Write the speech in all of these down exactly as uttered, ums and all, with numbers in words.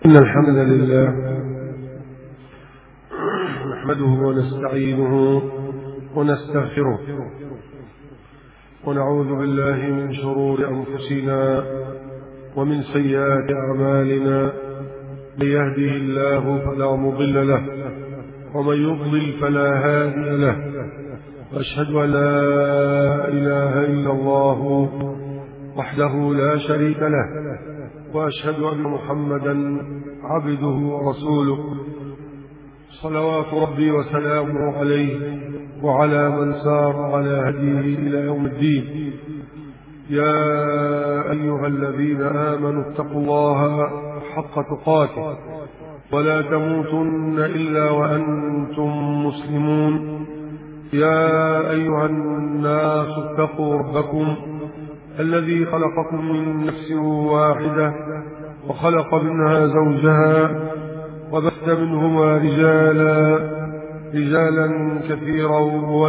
إن الحمد لله نحمده ونستعينه ونستغفره ونعوذ بالله من شرور أنفسنا ومن سيئات أعمالنا. من يهده الله فلا مضل له ومن يضلل فلا هادي له، وأشهد أن لا إله إلا الله وحده لا شريك له، وأشهد أن محمدا عبده ورسوله صلوات ربي وسلامه عليه وعلى من سار على هديه إلى يوم الدين. يا أيها الذين آمنوا اتقوا الله حق تقاته ولا تموتن إلا وأنتم مسلمون. يا أيها الناس اتقوا ربكم الذي خلقكم من نفس واحدة وخلق منها زوجها وبث منهما رجالا رجالا كثيرا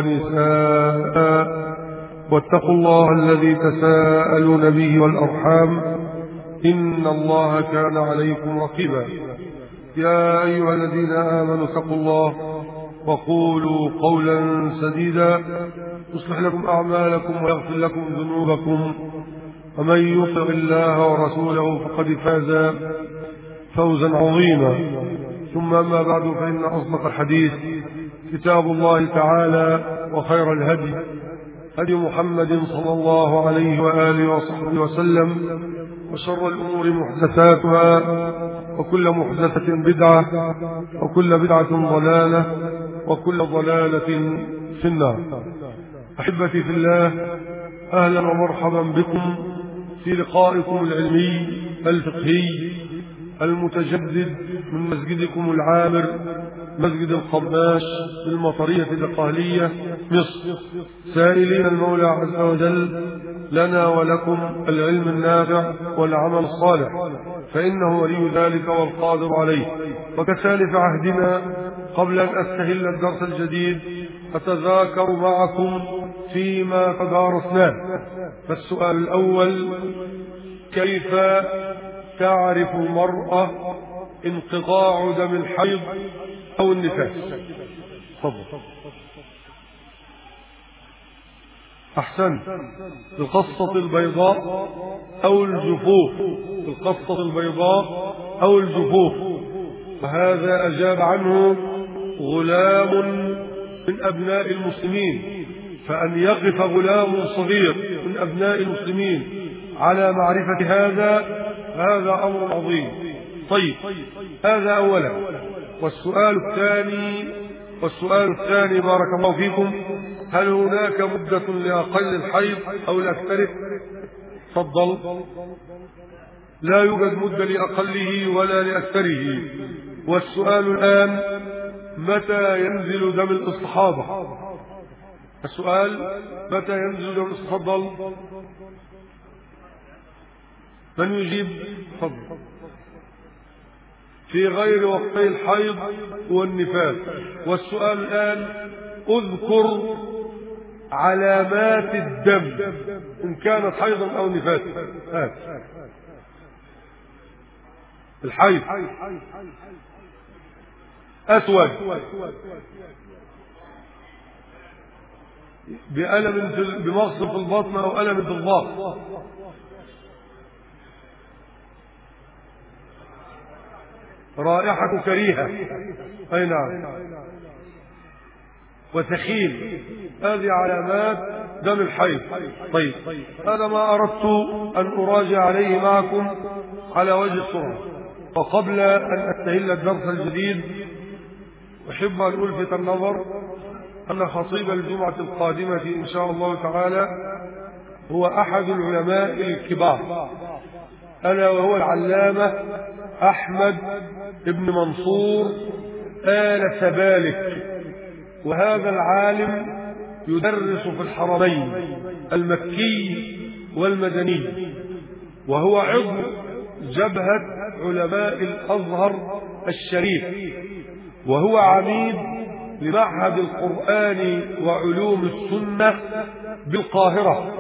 ونساء، واتقوا الله الذي تساءلون به والأرحام إن الله كان عليكم رقيبا. يا أيها الذين آمنوا اتقوا الله وقولوا قولا سديدا يصلح لكم أعمالكم ويغفر لكم ذنوبكم، ومن يطع الله ورسوله فقد فاز فوزا عظيما. ثم أما بعد، فإن أصدق الحديث كتاب الله تعالى، وخير الهدي هدي محمد صلى الله عليه وآله وصحبه وسلم، وشر الأمور محدثاتها، وكل محدثة بدعة، وكل بدعة ضلالة، وكل ضلالة في النار. أحبتي في الله، أهلا ومرحبا بكم في لقائكم العلمي الفقهي المتجدد من مسجدكم العامر، مسجد القباش بالمطرية القهلية مصر، سائلين المولى عز وجل لنا ولكم العلم النافع والعمل الصالح، فإنه ولي ذلك والقادر عليه. وكسالف عهدنا، قبل أن أستهل الدرس الجديد أتذاكر معكم فيما تدارسناه. فالسؤال الأول: كيف تعرف المرأة انقطاع دم الحيض أو النفاس؟ تفضل. أحسن. القصة البيضاء أو الجفوف؟ القصة البيضاء أو الجفوف؟ وهذا أجاب عنه غلام من أبناء المسلمين، فأن يقف غلام صغير من أبناء المسلمين على معرفة هذا هذا أمر عظيم. طيب، هذا أولا. والسؤال الثاني والسؤال الثاني بارك الله فيكم: هل هناك مدة لأقل الحيض أو لأكثره؟ تفضل. لا يوجد مدة لأقله ولا لأكثره. والسؤال الآن: متى ينزل دم الاستحاضة؟ السؤال: متى ينزل دم الاستحاضة؟ تفضل. من يجيب؟ تفضل. في غير وقتي الحيض والنفاس. والسؤال الآن: اذكر علامات الدم إن كانت حيضا أو نفاسا. آه. الحيض: أسود بألم بمغص في البطن أو ألم في الظهر. رائحة كريهة، أي نعم، وثخين. هذه علامات دم الحيض. طيب، هذا ما أردت أن أراجع عليه معكم على وجه السرعة. وقبل أن أستهل الدرس الجديد، أحب أن ألفت النظر أن خطيب الجمعة القادمة إن شاء الله تعالى هو أحد العلماء الكبار، ألا وهو العلامة أحمد بن منصور آل سبالك. وهذا العالم يدرس في الحرمين المكي والمدني، وهو عضو جبهة علماء الأزهر الشريف، وهو عميد لمعهد القرآن وعلوم السنة بالقاهرة،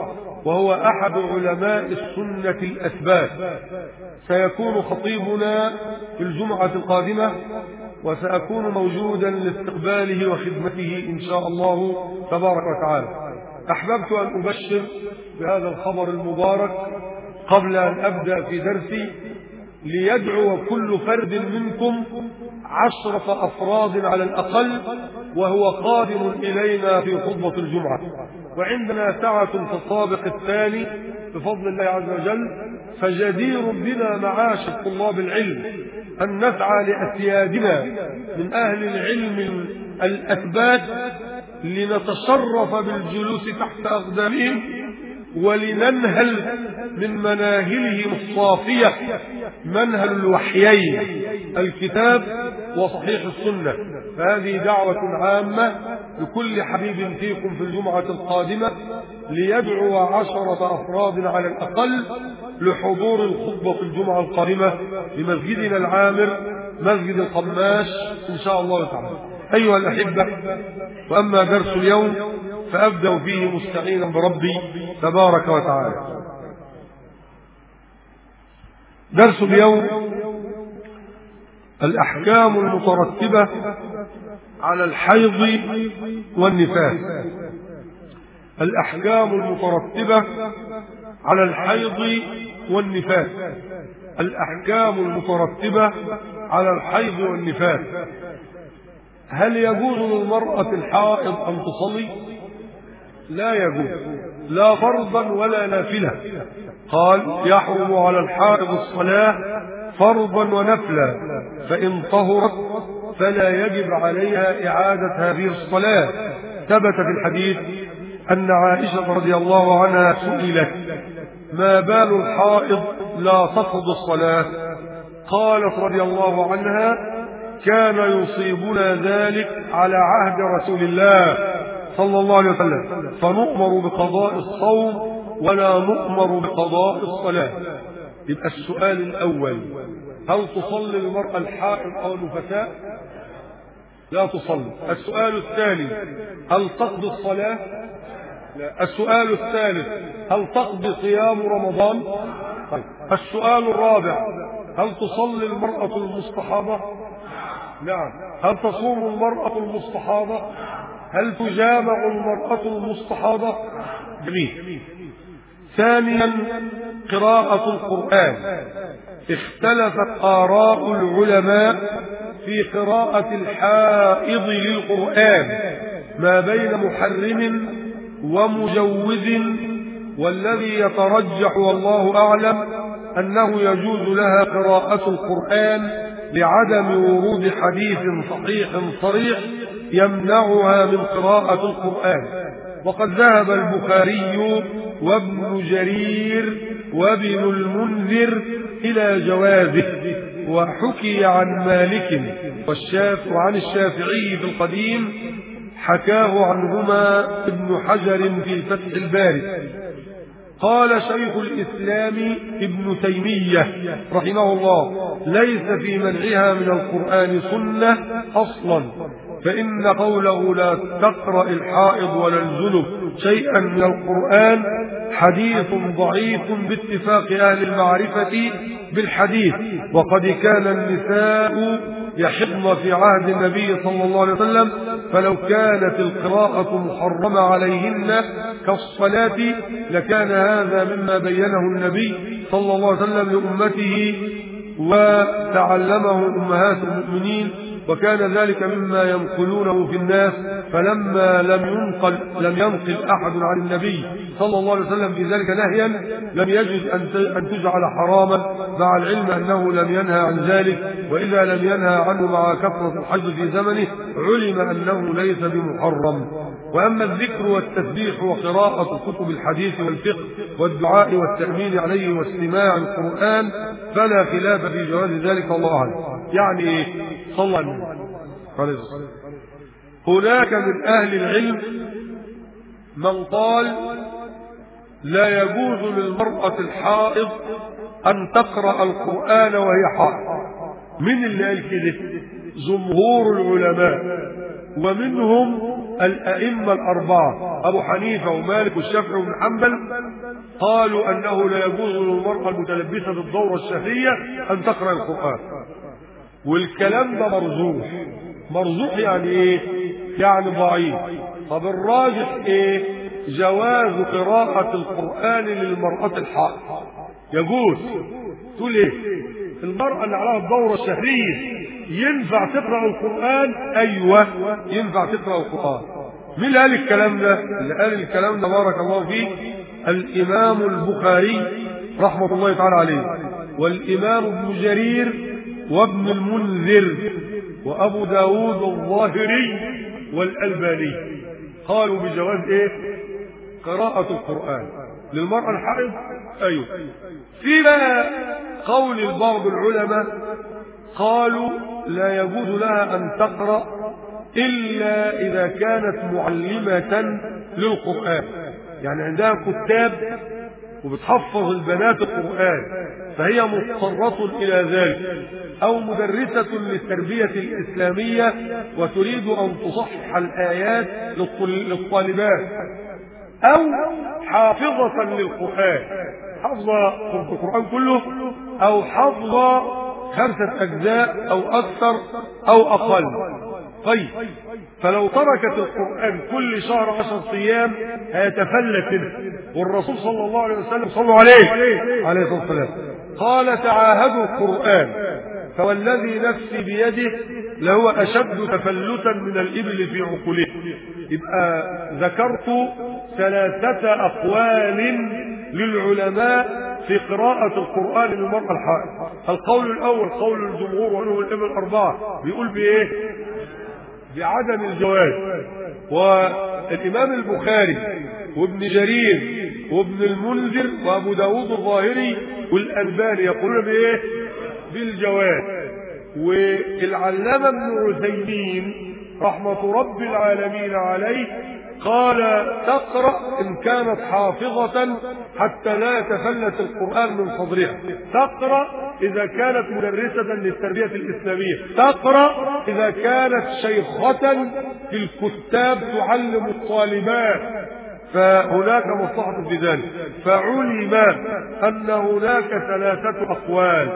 وهو أحد علماء السنة الأثبات، سيكون خطيبنا في الجمعة القادمة، وسأكون موجودا لاستقباله وخدمته إن شاء الله تبارك وتعالى. أحببت أن أبشر بهذا الخبر المبارك قبل أن أبدأ في درسي، ليدعو كل فرد منكم عشرة أفراد على الأقل وهو قادم إلينا في خطبة الجمعة، وعندنا سعة في الطابق الثاني بفضل الله عز وجل، فجدير بنا معاشر طلاب العلم أن نسعى لأسيادنا من أهل العلم الأثبات لنتشرف بالجلوس تحت أقدامهم ولننهل من مناهلهم الصافية، منهل الوحيين الكتاب وصحيح السنة. فهذه دعوة عامة لكل حبيب فيكم في الجمعة القادمة ليدعو عشرة أفراد على الأقل لحضور الخطبة في الجمعة القادمة بمسجدنا العامر مسجد القماش إن شاء الله تعالى. أيها الأحبة، وأما درس اليوم فأبدأ فيه مستعينا بربي تبارك وتعالى. درس اليوم الأحكام المترتبة على الحيض والنفاس. الأحكام المترتبة على الحيض والنفاس. الأحكام المترتبة على الحيض والنفاس. هل يجوز للمرأة الحائض أن تصلي؟ لا يجوز، لا فرضا ولا نافلة. قال: يحرم على الحائض الصلاة فرضا ونفلا، فإن طهرت فلا يجب عليها إعادة هذه الصلاة. ثبت في الحديث أن عائشة رضي الله عنها سئلت: ما بال الحائض لا تقضي الصلاة؟ قالت رضي الله عنها: كان يصيبنا ذلك على عهد رسول الله صلى الله عليه وسلم، فنؤمر بقضاء الصوم ولا نؤمر بقضاء الصلاة. يبقى السؤال الأول: هل تصلي المرأة الحائض أو النفساء؟ لا تصلي. السؤال الثاني: هل تقضي الصلاة؟ لا. السؤال الثالث: هل تقضي صيام رمضان؟ طيب. السؤال الرابع: هل تصلي المرأة المستحاضة؟ نعم. هل تصوم المرأة المستحاضة؟ هل تجامع المرأة المستحاضة؟ جميل. ثانيا: قراءة القرآن. اختلفت آراء العلماء في قراءة الحائض للقرآن ما بين محرم ومجوز، والذي يترجح والله أعلم أنه يجوز لها قراءة القرآن لعدم ورود حديث صحيح صريح يمنعها من قراءة القرآن. وقد ذهب البخاري وابن جرير وابن المنذر إلى جوازه، وحكي عن مالك والشافعي وعن الشافعي في القديم حكاه عنهما ابن حجر في فتح الباري. قال شيخ الإسلام ابن تيمية رحمه الله: ليس في منعها من القرآن سنة أصلا، فإن قوله لا تقرأ الحائض ولا الجنب شيئا من القرآن حديث ضعيف باتفاق أهل المعرفة بالحديث، وقد كان النساء يحضن في عهد النبي صلى الله عليه وسلم، فلو كانت القراءة محرمة عليهن كالصلاة لكان هذا مما بينه النبي صلى الله عليه وسلم لأمته وتعلمه أمهات المؤمنين، وكان ذلك مما ينقلونه في الناس، فلما لم ينقل لم ينقل أحد عن النبي صلى الله عليه وسلم في ذلك نهيا لم يجد أن تجعل حراما، مع العلم أنه لم ينهى عن ذلك، وإذا لم ينهى عنه مع كثرة الحج في زمنه علم أنه ليس بمحرم. وأما الذكر والتسبيح وقراءة كتب الحديث والفقه والدعاء والتأمين عليه واستماع القرآن فلا خلاف في جواز ذلك، والله أعلم. يعني إيه؟ صلى الله عليه وسلم. هناك من أهل العلم من قال لا يجوز للمرأة الحائض أن تقرأ القرآن وهي حائض. من اللي قال كده؟ جمهور العلماء، ومنهم الأئمة الأربعة أبو حنيفة ومالك والشافعي وابن حنبل، قالوا أنه لا يجوز للمرأة المتلبسة بالدورة الشهرية أن تقرأ القرآن. والكلام ده مرجوح. مرجوح يعني إيه؟ يعني ضعيف. طب الراجح إيه؟ جواز قراءة القرآن للمرأة الحائض. يجوز. تقول إيه؟ المرأة اللي عليها الدورة الشهرية ينفع تقرأ القرآن؟ أيوة ينفع تقرأ القرآن. مين اللي قال الكلام ده؟ اللي قال الكلام ده بارك الله فيه الإمام البخاري رحمة الله تعالى عليه، والإمام ابن جرير وابن المنذر وأبو داود الظاهري والألباني، قالوا بجواز إيه؟ قراءة القرآن للمرأة الحائض. أيوة. في بقى قول بعض العلماء قالوا لا يجوز لها أن تقرأ إلا إذا كانت معلمة للقرآن، يعني عندها كتاب وبتحفظ البنات القرآن فهي مضطرة إلى ذلك، أو مدرسة للتربية الإسلامية وتريد أن تصحح الآيات للطالبات، أو حافظة للقرآن حافظة القرآن كله، أو حافظة خمسة أجزاء أو أكثر أو أقل. طيب فلو تركت القرآن كل شهر عشر أيام هيتفلت منه، والرسول صلى الله عليه وسلم صلوا عليه عليه الصلاة والسلام قال تعاهدوا القرآن فوالذي نفسي بيده لهو أشد تفلتا من الإبل في عقله. يبقى ذكرت ثلاثة أقوال للعلماء في قراءة القرآن للمرأة الحائض. القول الأول قول الجمهور وأنه الإمام الأربعة بيقول بإيه؟ بعدم الجواز. والإمام البخاري وابن جرير وابن المنذر وأبو داود الظاهري والألباني يقولون بإيه؟ بالجواز. والعلامة ابن عثيمين رحمة رب العالمين عليه قال تقرأ إن كانت حافظة حتى لا يتفلت القرآن من صدرها، تقرأ إذا كانت مدرسة للتربية الإسلامية، تقرأ إذا كانت شيخة في الكتاب تعلم الطالبات، فهناك مصلحة في ذلك. فعلم أن هناك ثلاثة أقوال،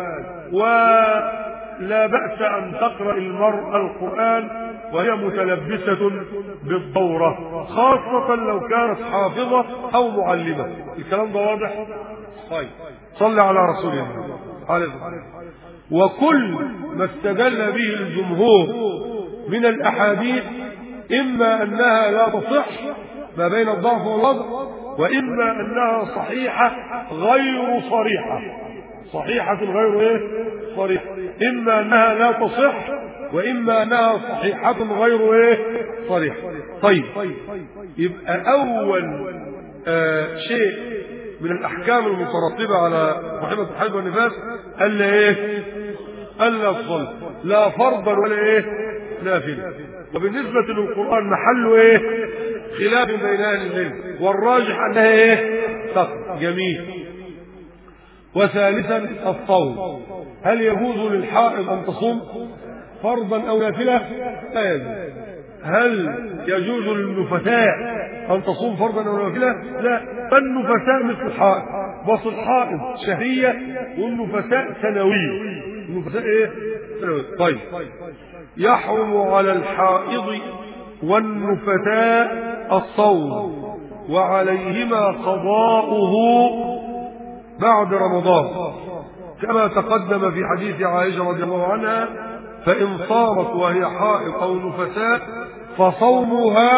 ولا بأس أن تقرأ المرأة القرآن وهي متلبسة بالدورة، خاصة لو كانت حافظة أو معلمة. الكلام ده واضح؟ طيب صلى على رسول الله عليه الصلاة والسلام. وكل ما استدل به الجمهور من الأحاديث إما أنها لا تصح ما بين الضعف والوضع، وإما أنها صحيحة غير صريحة. صحيحة غير إيه؟ صريحة. إما أنها لا تصح وإما أنها صحيحة غير إيه؟ صريحة. طيب يبقى أول آه شيء من الأحكام المترتبة على محبة الحيض والنفاس ألا إيه؟ ألا تصل لا فرضا ولا إيه؟ نافلة. وبالنسبة للقرآن محله إيه؟ خلاف بين أهل العلم، والراجح أنها إيه؟ تقرأ. جميل. وثالثا الصوم، هل يجوز للحائض أن تصوم فرضا أو نافلة؟ لا يجوز. هل يجوز للنفساء أن تصوم فرضا أو نافلة؟ لا. فالنفساء مثل الحائض، بس الحائض شهرية والنفساء سنوية. النفساء إيه؟ سنوية. طيب يحرم على الحائض والنفساء الصوم وعليهما قضاؤه بعد رمضان، كما تقدم في حديث عائشة رضي الله عنها: فإن صامت وهي حائض أو نفساء فصومها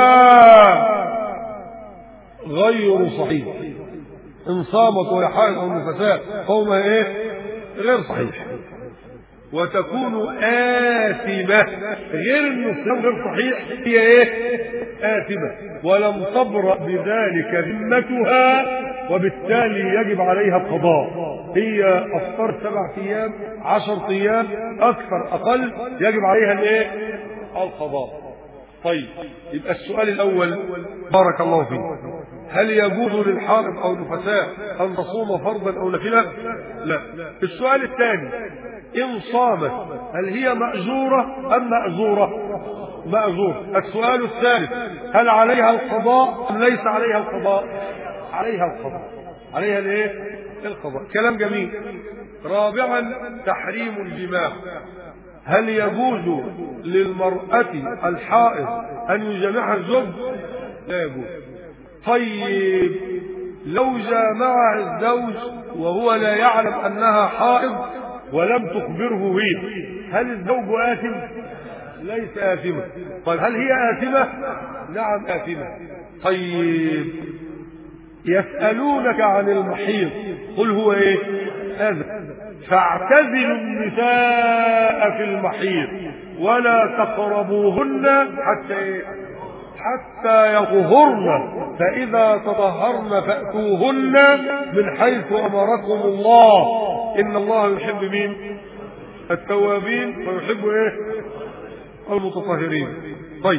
غير صحيح. إن صامت وهي حائض أو نفساء صومها إيه؟ غير صحيح، وتكون آثمة. غير النصيام غير صحيح، هي إيه؟ آثمة، ولم تبرأ بذلك ذمتها، وبالتالي يجب عليها القضاء. هي أفطرت سبع أيام عشر أيام أكثر أقل يجب عليها الإيه؟ القضاء. طيب يبقى السؤال الأول بارك الله فيك: هل يجوز للحائض أو النفساء أن تصوم فرضا أو نافلة؟ لا. السؤال الثاني، إن صامت هل هي مأجورة أم مأجورة؟ مأجورة. السؤال الثالث، هل عليها القضاء أم ليس عليها القضاء؟ عليها القضاء. عليها الايه؟ القضاء. كلام جميل. رابعا، تحريم الجماع. هل يجوز للمرأة الحائض أن يجامعها الزوج؟ لا يجوز. طيب لو جامعها الزوج وهو لا يعلم أنها حائض ولم تخبره هي، هل الزوج آثم؟ ليس آثما. طيب هل هي آثمة؟ نعم آثمة. طيب يسألونك عن المحيض قل هو ايه؟ هذا. فاعتزلوا النساء في المحيض ولا تقربوهن حتى ايه؟ حتى يطهرن، فإذا تطهرن فأتوهن من حيث أمركم الله، إن الله يحب مين؟ التوابين ويحب ايه؟ المتطهرين. طيب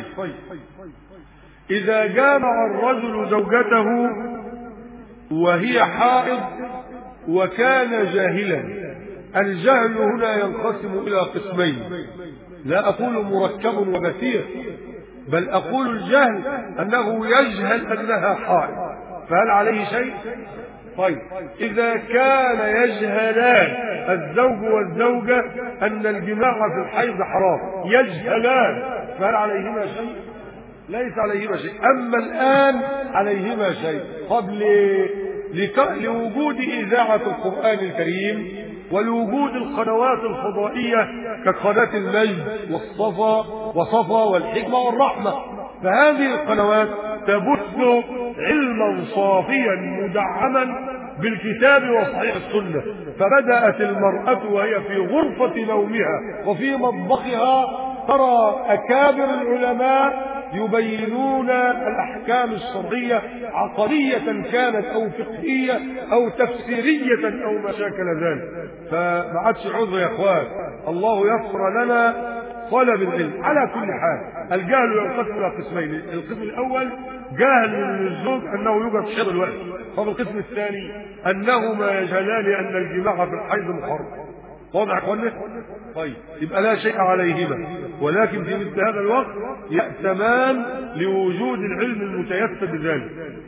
إذا جامع الرجل زوجته وهي حائض وكان جاهلا، الجهل هنا ينقسم إلى قسمين، لا أقول مركب وبثير، بل أقول الجهل أنه يجهل أنها حائض، فهل عليه شيء؟ طيب إذا كان يجهلان الزوج والزوجة أن الجماع في الحيض حرام، يجهلان، فهل عليهما شيء؟ ليس عليهما شيء. أما الآن عليهما شيء. قبل لوجود إذاعة القرآن الكريم ولوجود القنوات الفضائية كقناة المجد والصفا وصفا والحكمة والرحمة، فهذه القنوات تبث علما صافيا مدعما بالكتاب وصحيح السنة. فبدأت المرأة وهي في غرفة نومها وفي مطبخها ترى أكابر العلماء يبينون الأحكام الشرعية عقدية كانت أو فقهية أو تفسيرية أو ما شاكل ذلك. فما عادش عذر يا إخوان، الله يسر لنا طلب العلم. على كل حال الجهل ينقسم إلى قسمين، القسم الأول جهل من الزوج أنه يوجد حيض الوقت، طب القسم الثاني أنهما يجهلان أن الجماع في الحيض محرم. واضح يا اخوانا؟ طيب يبقى لا شيء عليهما، ولكن في مثل هذا الوقت يأتمان لوجود العلم المتيسر بذلك.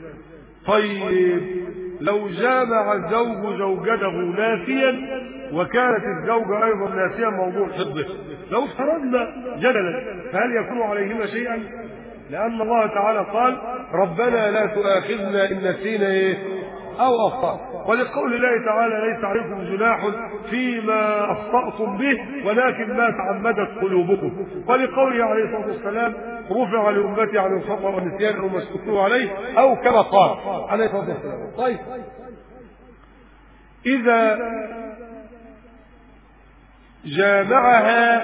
طيب لو جامع الزوج زوجته ناسيا وكانت الزوجة أيضا ناسيا موضوع حفظه، لو افترضنا جدلا فهل يكون عليهما شيئا؟ لأن الله تعالى قال ربنا لا تؤاخذنا إن نسينا إيه؟ أو أخطأ، ولقول الله تعالى ليس عليكم جناح فيما أخطأتم به ولكن ما تعمدت قلوبكم، ولقوله عليه الصلاة والسلام رفع لأمتي عن الخطأ والنسيان أو ما استكرهوا عليه أو كما قال عليه الصلاة والسلام. طيب إذا جامعها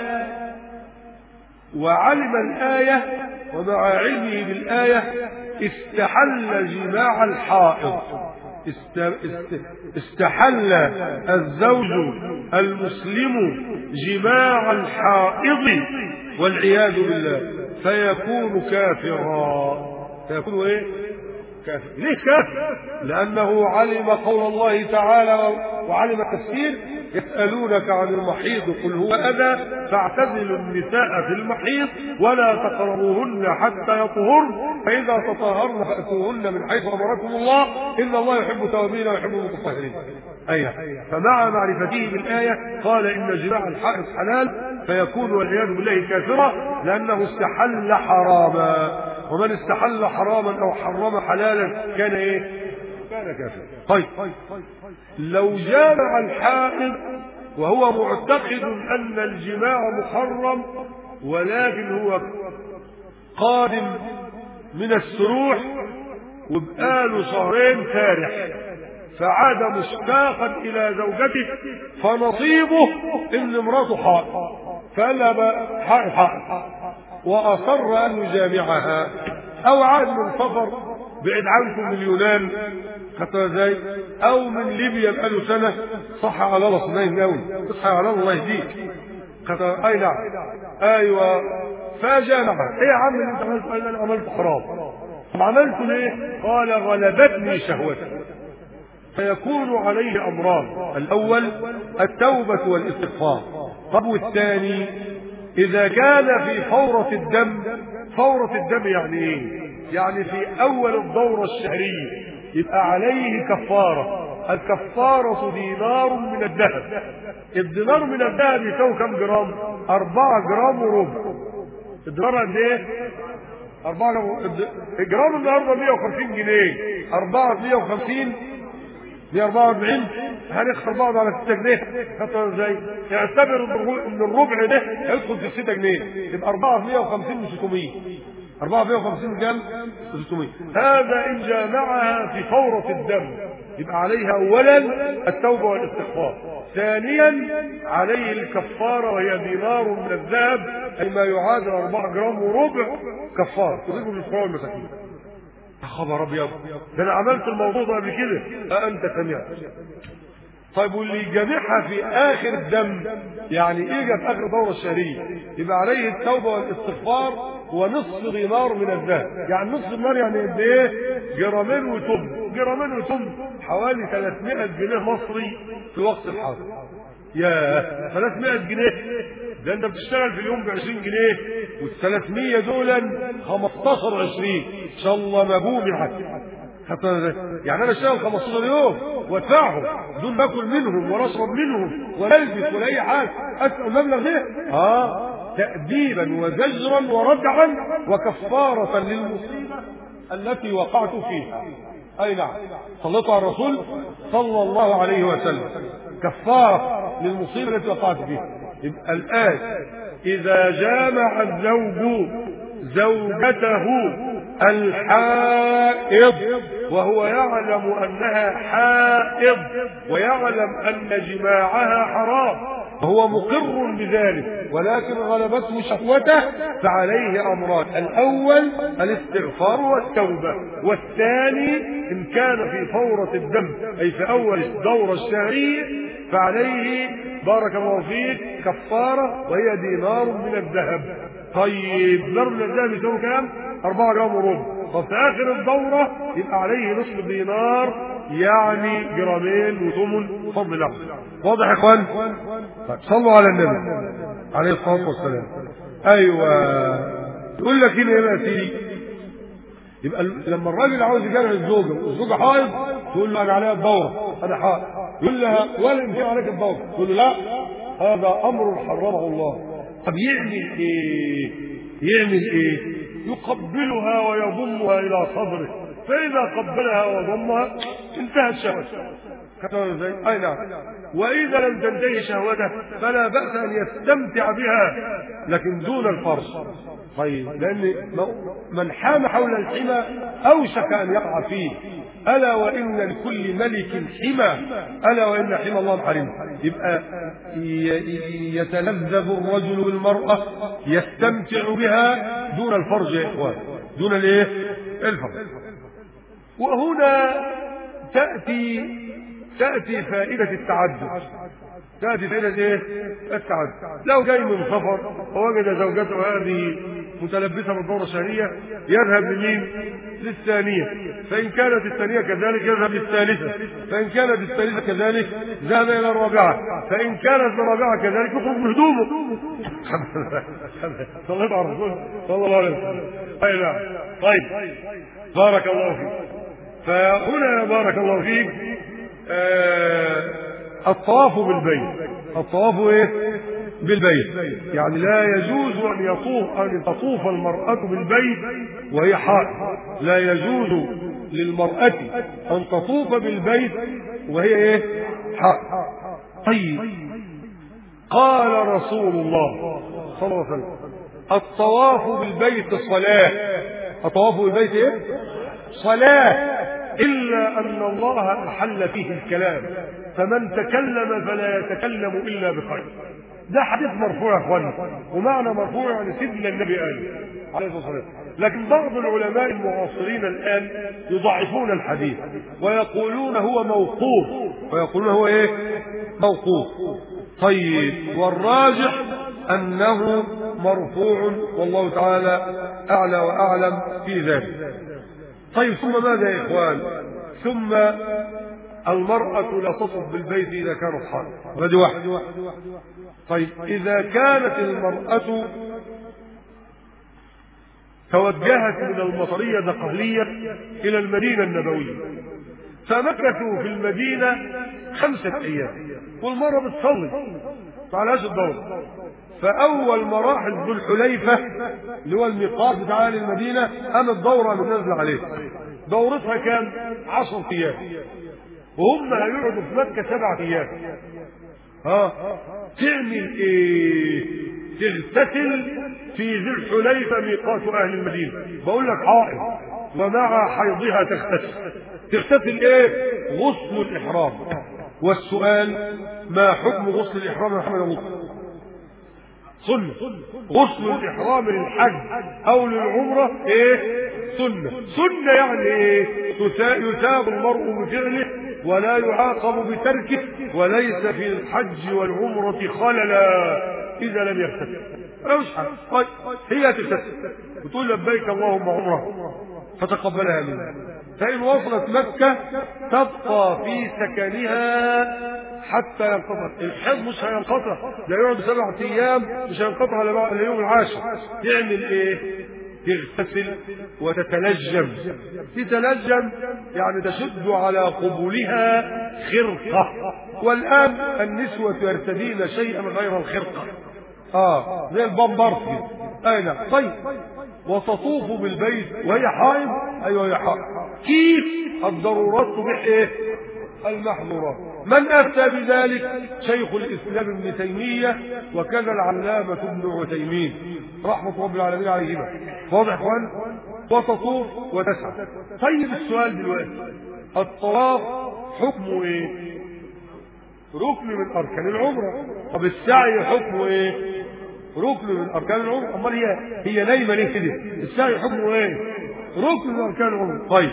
وعلم الآية ومع علمه بالآية استحل جماع الحائض، استحل الزوج المسلم جماع الحائض والعياذ بالله، فيكون كافرا. فيكون ايه؟ كافر. ليه كافر؟ لأنه علم قول الله تعالى وعلم التفسير يسألونك عن المحيض قل هو أذى فاعتزلوا النساء في المحيض ولا تقربوهن حتى يطهرن فإذا تطهرن فأتوهن من حيث أمركم الله إن الله يحب التوابين ويحب المتطهرين. أيه. فمع معرفته بالآية قال إن جماع الحائض حلال فيكون والعياذ بالله كافرا لأنه استحل حراما، ومن استحل حراما أو حرم حلالا كان إيه؟ كان كافرا. طيب لو جامع الحائض وهو معتقد أن الجماع محرم ولكن هو قادم من السروح وبقاله شهرين سارح فعاد مشتاقا إلى زوجته فنصيبه إن امراته حائض فقال حائض حائض وأصر أن يجامعها، أو عاد من سفر بعد عنكم من اليونان حتى ازاي او من ليبيا بقاله سنه صح على الله صنايم قوي تصحى على الله يهديك خطر. اي نعم ايوه فجامع ايه يا عم اللي انت عملت؟ قال انا عملت حرام. عملت ليه؟ قال غلبتني شهوتي. فيكون عليه أمران، الأول التوبة والاستغفار. طب والثاني إذا كان في فورة الدم. فورة الدم يعني إيه؟ يعني في أول الدورة الشهرية يبقى عليه كفارة. الكفارة دينار من الذهب. الدينار من الذهب يساوي كم جرام؟ أربعة جرام وربع. الدينار قد إيه؟ أربعة جرام. النهارده مية وخمسين جنيه. أربعة مية وخمسين مية وأربعة وأربعين. هنخسر بعض على ستة جنيه. خدتها ازاي؟ اعتبر ان الربع ده هيدخل في ستة جنيه، يبقى أربعة مية وخمسين من ستمية. أربعة مية وخمسين كام؟ ستمية. هذا إن جامعها في فورة الدم يبقى عليها أولا التوبة والاستغفار، ثانيا عليه الكفارة وهي دينار من الذهب، أي ما يعادل أربعة جرام وربع كفارة تضرب للفقراء والمساكين. خبر أبيض، ده أنا عملت الموضوع ده قبل كده. أأنت سمعت؟ طيب واللي يجامعها في آخر الدم، يعني إيه في آخر دورة الشهرية، يبقى عليه التوبة والاستغفار ونصف دينار من الذهب. يعني نصف دينار يعني قد إيه؟ جرامين وتم. جرامين وتم حوالي ثلاثمائة جنيه مصري في وقت الحاضر. يا ثلاثمائة جنيه، ده انت بتشتغل في اليوم ب عشرين جنيه، والثلاثمية دولا خمستاشر عشرين ان شاء الله مبوم الحاج. حتى يعني انا اشتغل خمستاشر يوم وادفعهم دون باكل منهم واشرب منهم والبس ولا اي حاجه، اسال المبلغ ده اه تأديبا وزجرا وردعا وكفارة للمصيبة التي وقعت فيها. اي نعم، صليت على الرسول صلى الله عليه وسلم، كفارة للمصيبة التي وقعت فيها. يبقى الآن إذا جامع الزوج زوجته الحائض وهو يعلم أنها حائض ويعلم أن جماعها حرام وهو مقر بذلك ولكن غلبته شهوته، فعليه أمران: الأول الاستغفار والتوبة، والثاني إن كان في فورة الدم أي في أول الدورة الشهرية فعليه بارك الله فيك كفارة وهي دينار من الذهب. طيب دينار من الذهب يساوي كام؟ أربعة جرام وربع. طب في آخر الدورة يبقى عليه نصف دينار، يعني جرامين وثمن فضل الله. واضح يا اخوان؟ طيب صلوا على النبي عليه الصلاة والسلام. ايوه يقول لك هنا يا سيدي، يبقى لما الراجل عاوز يجامع الزوجه والزوجه حائض تقول له انا عليها الدوره انا حائض، يقول لها ولا يمكن عليك الدوره، تقول له لا هذا امر حرمه الله. طب يعمل ايه؟ يعمل ايه؟ يقبلها ويضمها الى صدره، فاذا قبلها وضمها انتهت شهوته. اي نعم. واذا لم تنتهي شهوته فلا باس ان يستمتع بها لكن دون الفرج. طيب لان من حام حول الحمى اوشك ان يقع فيه، الا وان لكل ملك حمى الا وان حمى الله محارمه. يبقى يتلذذ الرجل بالمراه يستمتع بها دون الفرج يا اخوان، دون الايه؟ الفرج. وهنا تاتي تأتي فائدة التعدد. تأتي فائدة ايه؟ التعدد. لو جاي من سفر ووجد زوجته هذه متلبسة بالدورة الشهرية يذهب لمين؟ للثانية. فإن كانت الثانية كذلك يذهب للثالثة. فإن كانت الثالثة كذلك ذهب إلى الرابعة. فإن كانت الرابعة كذلك يخرج من هدومه. صلى الله عليه وسلم صلى الله عليه وسلم. أي نعم. طيب بارك الله فيك. فهنا بارك الله فيك آه الطواف بالبيت. الطواف ايه؟ بالبيت. يعني لا يجوز ان يطوف ان تطوف المرأة بالبيت وهي حائض. لا يجوز للمرأة ان تطوف بالبيت وهي ايه؟ حائض. طيب قال رسول الله صلى الله عليه وسلم الطواف بالبيت صلاة. الطواف بالبيت ايه؟ صلاة، إلا أن الله أحل فيه الكلام، فمن تكلم فلا يتكلم إلا بخير. ده حديث مرفوع يا أخواني، ومعنى مرفوع يعني سيدنا النبي قال عليه الصلاة والسلام. لكن بعض العلماء المعاصرين الآن يضعفون الحديث ويقولون هو موقوف، ويقولون هو إيه؟ موقوف. طيب والراجح أنه مرفوع والله تعالى أعلى وأعلم في ذلك. طيب ثم ماذا يا إخوان؟ ثم المرأة لا تطف بالبيت إذا كانت حائض، هذه واحدة. طيب إذا كانت المرأة توجهت من المطرية دقهلية إلى المدينة النبوية، فمكثوا في المدينة خمسة أيام، والمرأة بتصلي فعلهاش الدورة. فأول مراحل ذو الحليفة اللي هو الميقات بتاع أهل المدينة قامت دورة اللي نازلة عليه، دورتها كام؟ عشر أيام، وهم هيقعدوا في مكة سبعة أيام. ها تعمل إيه؟ تغتسل في ذي الحليفة ميقات أهل المدينة. بقول لك حائض ومع حيضها تغتسل. تغتسل إيه؟ غسل الإحرام. والسؤال ما حكم غسل الإحرام يا محمد أبو سنة؟ غسل الإحرام للحج أو للعمرة إيه؟ سنة. سنة يعني إيه؟ يثاب المرء بفعله ولا يعاقب بتركه، وليس في الحج والعمرة خللا إذا لم يغتسل. مش حاجة. طيب هي تغتسل وتقول لبيك اللهم عمرة فتقبلها منها، فإن وصلت مكة تبقى في سكنها حتى ينقطع. الحج مش هينقطع، ده يقعد سبعة أيام مش هينقطع إلا اليوم العاشر. تعمل إيه؟ تغتسل وتتلجم. تتلجم يعني تشد على قبولها خرقة، والآن النسوة يرتدين شيئا غير الخرقة، اه زي البامبرز كده. اي نعم. طيب وتطوف بالبيت وهي حائض. ايوه هي حائض. كيف؟ الضرورات تبيح ايه؟ المحظورات. من افتى بذلك؟ شيخ الاسلام ابن تيميه وكذا العلامه ابن عثيمين رحمه رب العالمين عليهما. واضح يا اخوان؟ وتطوف وتسعى. طيب السؤال دلوقتي، الطواف حكمه ايه؟ ركن من اركان العمره. طب السعي حكمه ايه؟ ركن من اركان العمره. امال هي هي نايمه ليه كده؟ السعي حكمه ايه؟ ركن من اركان العمره. طيب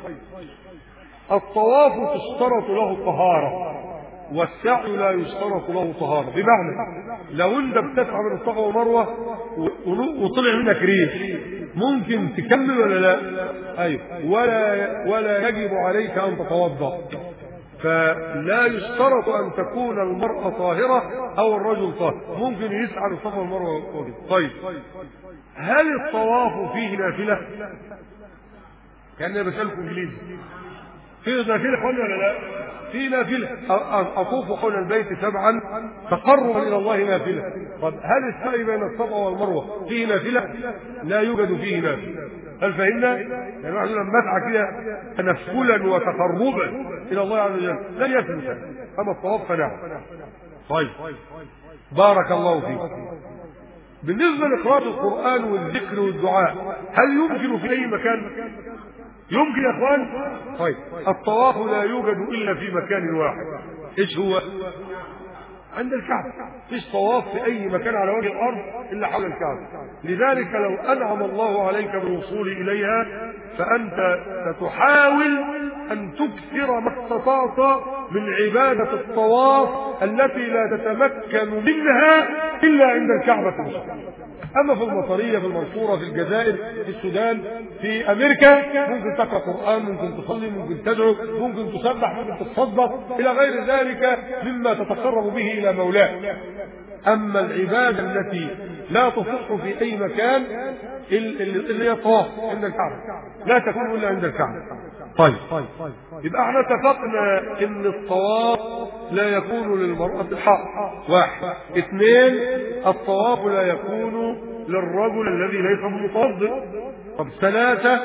الطواف تشترط له الطهاره والسعي لا يشترط له طهاره. بمعنى لو انت بتسعى من الصفا والمروه وطلع منك ريح ممكن تكمل ولا لا؟ ايوه. ولا ولا يجب عليك ان تتوضا. فلا يشترط ان تكون المرأة طاهرة او الرجل طاهر، ممكن يسعى الصفا والمروة وجد. طيب هل الطواف فيه نافلة؟ كأني بسألكم انجليزي، فيه نافلة ولا لا؟ في نافلة. أطوف حول البيت سبعا تقربا إلى الله نافلة. طب هل السعي بين الصفا والمروة فيه نافلة؟ لا يوجد فيه نافلة. هل فهمنا؟ يعني نحن لما نسعى كده تنفلا وتقربا إلى الله عز وجل لن يثبت، أما الطواف فنعم. طيب بارك الله فيك. بالنسبة لقراءة القرآن والذكر والدعاء هل يمكن في أي مكان؟ يمكن يا اخوان. طيب الطواف لا يوجد الا في مكان واحد، ايش هو؟ عند الكعبة. فيش طواف في اي مكان على وجه الارض الا حول الكعبة. لذلك لو انعم الله عليك بالوصول اليها فانت ستحاول ان تكثر ما استطعت من عبادة الطواف التي لا تتمكن منها الا عند الكعبة. اما في المطرية، في المنصورة، في الجزائر، في السودان، في امريكا ممكن تقرأ قرآن، ممكن تصلي، ممكن تدعو، ممكن تسبح، ممكن تتصدق الى غير ذلك مما تتقرب به الى مولاك. اما العبادة التي لا تصح في اي مكان اللي هي الطواف عند الكعبة لا تكون الا عند الكعبة. طيب يبقى احنا اتفقنا ان الطواف لا يكون للمرأة الحائض. واحد. اثنين الطواف لا يكون للرجل الذي ليس بمتوضئ. طب ثلاثة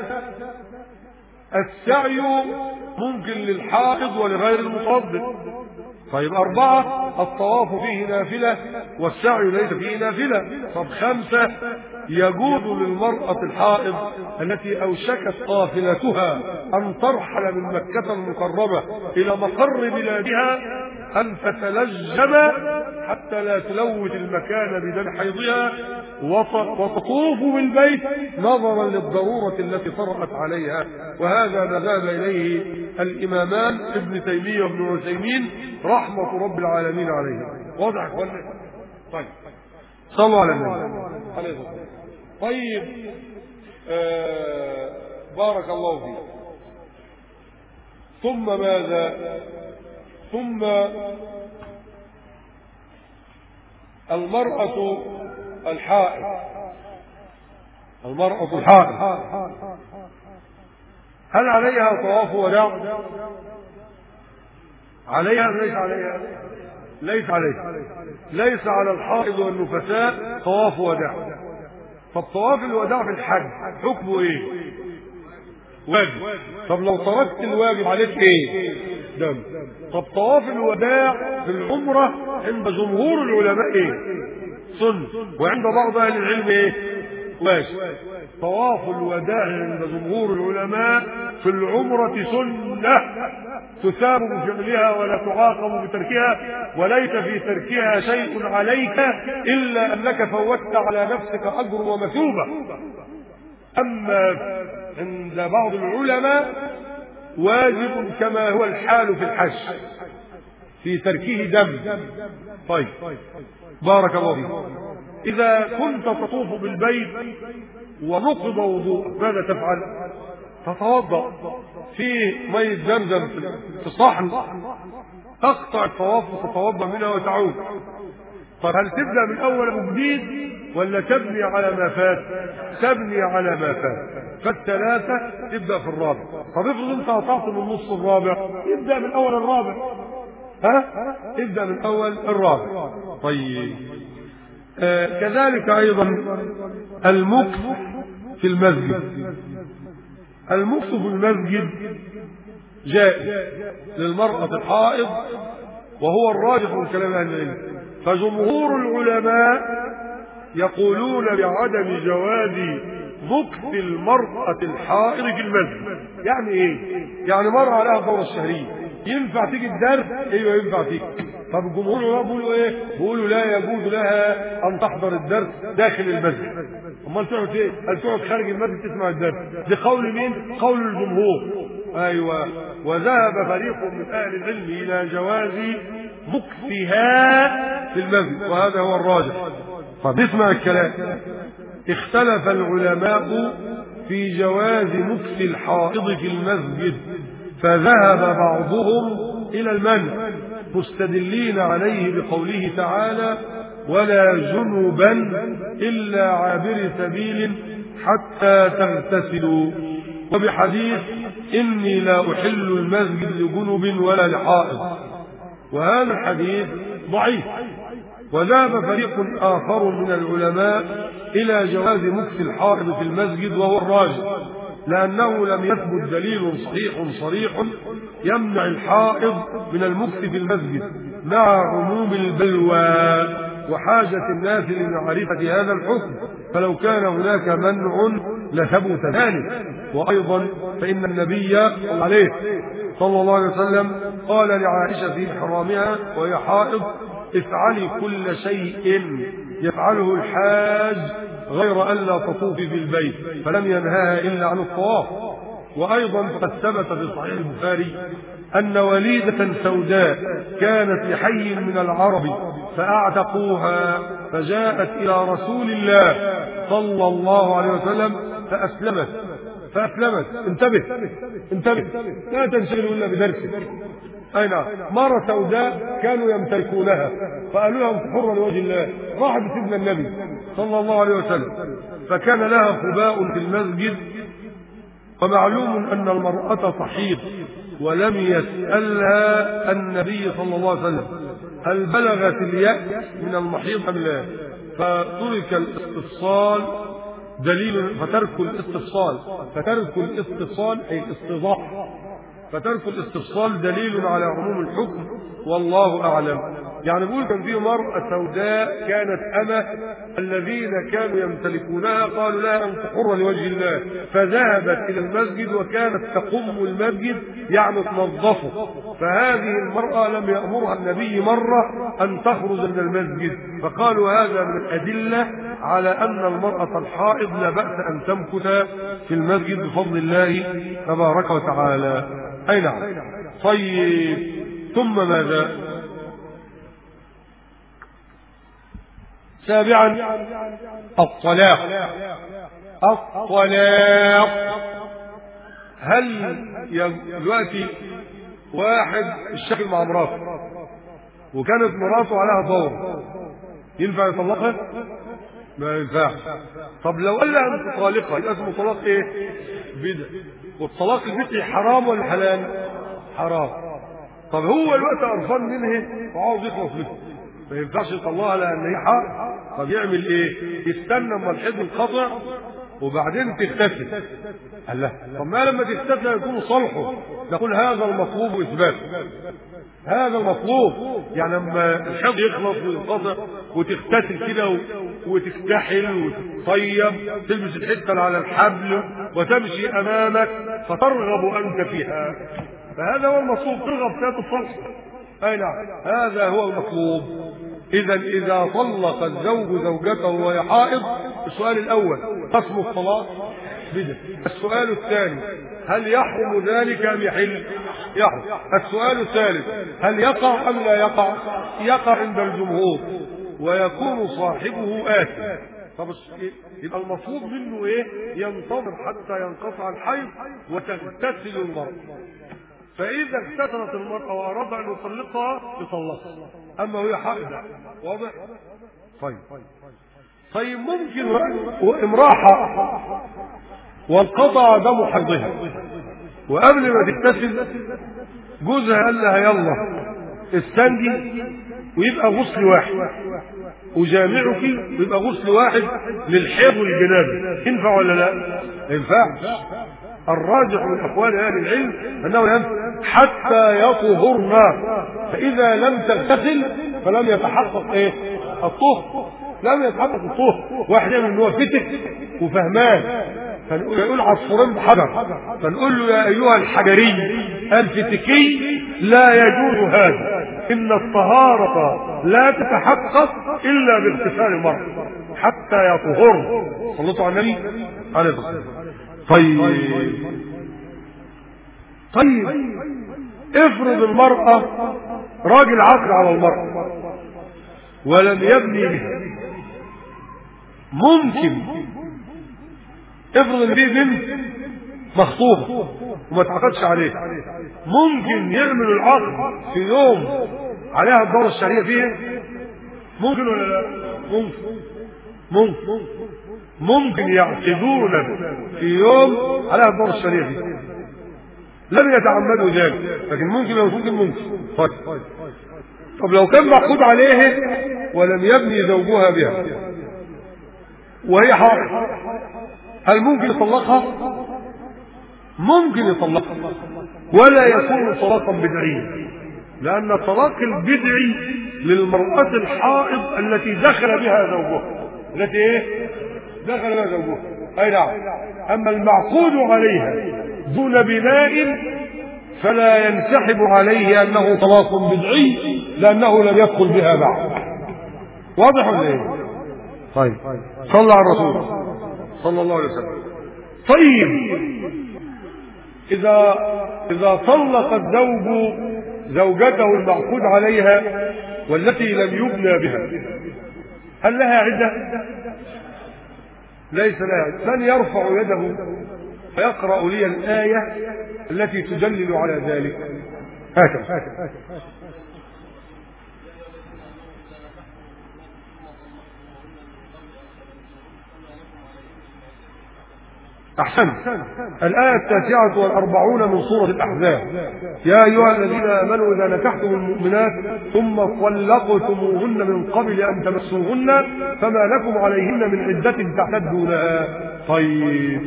السعي ممكن للحائض ولغير المتوضئ. طيب أربعة الطواف فيه نافلة والسعي ليس فيه نافلة. طب خمسة يجوز للمرأة الحائض التي أوشكت قافلتها أن ترحل من مكة المكرمة إلى مقر بلادها أن تتلجم حتى لا تلوث المكان بدم حيضها وتطوف بالبيت نظرا للضرورة التي طرأت عليها. وهذا ما ذهب إليه الإمامان ابن تيمية وابن عثيمين رحمة رب العالمين عليه. واضح يا اخوانا؟ طيب صلوا على النبي عليه الصلاة والسلام. طيب آه بارك الله فيك. ثم ماذا؟ ثم المرأة الحائض، المرأة الحائض هل عليها طواف وداع؟ عليها ليس عليها؟ ليس عليها، ليس على الحائض والنفساء طواف وداع. طب طواف الوداع في الحج حكمه ايه؟ واجب. طب لو تركت الواجب عليك ايه؟ دم. طب طواف الوداع في العمرة عند جمهور العلماء ايه؟ سنة، وعند بعض اهل العلم ايه؟ واجب. طواف الوداع عند جمهور العلماء في العمرة سنة تثاب بفعلها ولا تعاقب بتركها، وليس في تركها شيء عليك إلا أنك فوتت على نفسك أجر ومثوبة. أما عند بعض العلماء واجب كما هو الحال في الحج في تركه دم. طيب بارك الله فيك. إذا كنت تطوف بالبيت ونقض وضوء ماذا تفعل؟ تتوضأ في مية زمزم في الصحن، تقطع الطواف وتتوضأ منها وتعود. طب هل تبدأ من أول وجديد ولا تبني على ما فات؟ تبني على ما فات. فالثلاثة تبدأ في الرابع. طب افرض انت قطعت من نص الرابع، ابدأ من أول الرابع. ها؟ ابدأ من أول الرابع. طيب آه كذلك أيضا المكث في المسجد. المكث في المسجد جائز للمرأة الحائض، وهو الراجح من كلام أهل العلم. فجمهور العلماء يقولون بعدم جواز مكث المرأة الحائض في المسجد. يعني ايه؟ يعني مرة عليها الدورة الشهرية، ينفع تيجي الدرس؟ ايوه ينفع تيجي. طب الجمهور العلماء بيقولوا ايه؟ بيقولوا لا يجوز لها ان تحضر الدرس داخل المسجد. امال تقعد ايه؟ هل تقعد خارج المسجد تسمع الدرس؟ ده قول مين؟ قول الجمهور. ايوه. وذهب فريق من اهل العلم الى جواز مكثها في المسجد، وهذا هو الراجح. طب اسمع الكلام. اختلف العلماء في جواز مكث الحائض في المسجد، فذهب بعضهم الى المنع مستدلين عليه بقوله تعالى: ولا جنبا الا عابر سبيل حتى تغتسلوا، وبحديث اني لا احل المسجد لجنب ولا لحائض، وهذا الحديث ضعيف. وذهب فريق آخر من العلماء إلى جواز مكث الحائض في المسجد، وهو الراجح، لأنه لم يثبت دليل صحيح صريح يمنع الحائض من المكث في المسجد مع عموم البلوى وحاجة الناس لمعرفة هذا الحكم، فلو كان هناك منع لثبت ذلك. وأيضا فإن النبي عليه صلى الله عليه وسلم قال لعائشة في إحرامها وهي حائض: افعلي كل شيء يفعله الحاج غير ألا تطوفي في البيت، فلم ينهاها إلا عن الطواف. وأيضا قد ثبت في صحيح البخاري أن وليدة سوداء كانت لحي من العرب فأعتقوها، فجاءت إلى رسول الله صلى الله عليه وسلم فأسلمت فأسلمت انتبه انتبه لا تنشغلوا إلا بدرسك. أي نعم. مرة سوداء كانوا يمتلكونها فقالوا لهم حرة لوجه الله، راحت سيدنا النبي صلى الله عليه وسلم، فكان لها خباء في المسجد. ومعلوم أن المرأة تحيض، ولم يسألها النبي صلى الله عليه وسلم هل بلغت اليأس من المحيض أم لا، فترك الاستفصال دليل فترك الاستفصال فترك الاستفصال أي الاستيضاح فترك الاستفصال دليل على عموم الحكم، والله أعلم. يعني بيقول كان في مرأة سوداء كانت أمة، الذين كانوا يمتلكونها قالوا لها أنت حرة لوجه الله، فذهبت إلى المسجد وكانت تقم المسجد يعني تنظفه. فهذه المرأة لم يأمرها النبي مرة أن تخرج من المسجد، فقالوا هذا من الأدلة على أن المرأة الحائض لا بأس أن تمكث في المسجد بفضل الله تبارك وتعالى. أي نعم. طيب ثم ماذا؟ سابعا الطلاق. الطلاق هل دلوقتي واحد الشكل مع مراته وكانت مراته عليها دور، ينفع يطلقها؟ ما ينفعش. طب لو قال لها انت طالقه يبقى اسمه طلاق ايه؟ بدع. والطلاق البدعي حرام ولا حلال؟ حرام. طب هو الوقت قرفان منها وعاوز يخلص منها، ما ينفعش يطلقها لان هي حق. طب يعمل ايه؟ يستنى اما الحيض ينقطع وبعدين تغتسل. قال لا، طب ما لما تغتسل يكونوا صلحوا، نقول هذا المطلوب اثباته، هذا المطلوب. يعني لما الحيض يخلص وينقطع وتغتسل كده وتكتحل وتطيب، تلبس الحته على الحبل وتمشي امامك فترغب انت فيها، فهذا هو المطلوب، ترغب فيها تصلح. اي نعم، هذا هو المطلوب. اذا اذا طلق الزوج زوجته وهي حائض، السؤال الاول قسم الطلاق بدع. السؤال الثاني هل يحرم ذلك ام يحل؟ يحرم. السؤال الثالث هل يقع ام لا يقع؟ يقع عند الجمهور ويكون صاحبه آثم. طب يبقى المطلوب منه ايه؟ ينتظر حتى ينقطع الحيض وتغتسل المرأة. فإذا اغتسلت المرأة وأراد أن يطلقها يطلقها، أما هي حائض. واضح؟ طيب طيب ممكن امرأة وانقطع دم حيضها وقبل ما تغتسل جوزها قال لها يلا استنجي ويبقى غسل واحد وجامعك ويبقى غسل واحد للحيض والجنابه، ينفع ولا لا؟ ما ينفعش. الراجح من اقوال اهل العلم انه ينفع حتى يطهرن، فاذا لم تغتسل فلم يتحقق ايه؟ الطهر. لم يتحقق الطهر. واحد يعمل ان هو فتك وفهمان فنقول عصفورين بحجر، فنقول له يا ايها الحجري الفتكي لا يجوز هذا، ان الطهارة لا تتحقق الا باغتسال المرء حتى يطهر. صلوا على النبي عليه الصلاه والسلام. طيب طيب افرض المرأة راجل عقد على المرأة ولم يبني بها، ممكن افرض ان دي بنت مخطوبة وما تعقدش عليه، ممكن يعمل العقد في يوم عليها الدورة الشرعية فيها؟ ممكن ولا لا؟ ممكن ممكن ممكن يعقدون في يوم عليها الدورة الشرعية فيها، لم يتعمدوا ذلك، لكن ممكن لو ممكن ممكن. طيب طب لو كان معقود عليه ولم يبني زوجها بها وهي حائض، هل ممكن يطلقها؟ ممكن يطلقها ولا يكون طلاقا بدعيا، لأن الطلاق البدعي للمرأة الحائض التي دخل بها زوجها، التي ايه؟ دخل بها زوجها. اي نعم. اما المعقود عليها دون بناء فلا ينسحب عليه انه طلاق بدعي لانه لم يدخل بها بعد. واضح ولا ايه؟ طيب صلى على الرسول صلى الله عليه وسلم. طيب اذا اذا طلق الزوج زوجته المعقود عليها والتي لم يبنى بها، هل لها عدة؟ ليس لها عدة. من يرفع يده فيقرأ لي الآية التي تدلل على ذلك؟ هكذا. أحسن. الآية التاسعة والأربعون من سورة الأحزاب: يا أيها الذين آمنوا إذا نكحتم المؤمنات ثم طلقتموهن من قبل أن تمسوهن فما لكم عليهن من عدة تعتدونها. طيب